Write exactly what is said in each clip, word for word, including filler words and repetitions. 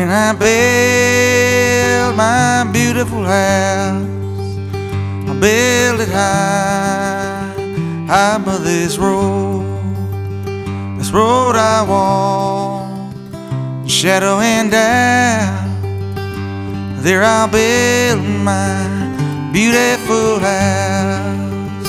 When I build my beautiful house, I build it high, high above this road. This road I walk, shadow and doubt. There I'll build my beautiful house.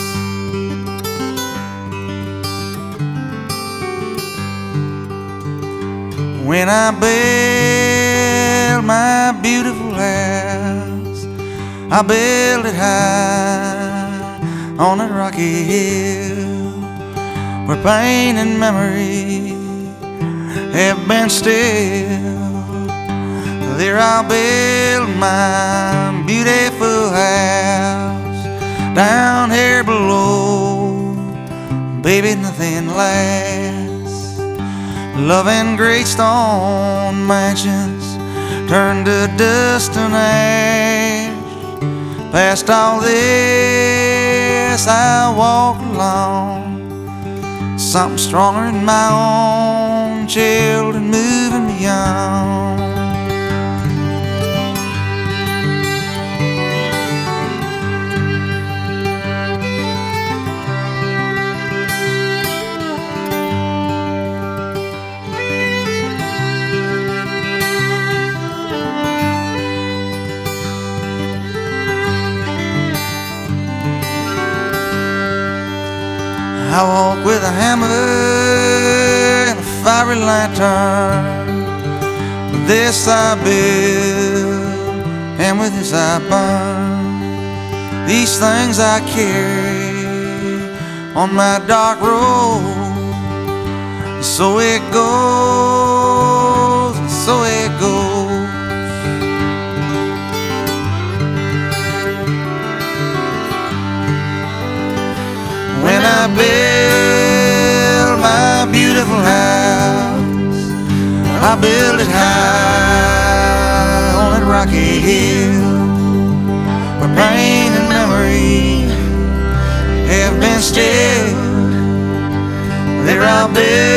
When I build my beautiful house, I build it high on a rocky hill where pain and memory have been still. There I'll build my beautiful house down here below. Baby, nothing lasts. Love and great stone mansions turn to dust and ash. Past all this I walk along, something stronger than my own children moving beyond. I walk with a hammer and a fiery lantern. With this I build, and with this I burn. These things I carry on my dark road. So it goes, and so it goes. When I build my beautiful house, I build it high on that rocky hill where pain and memory have been stilled. There I'll build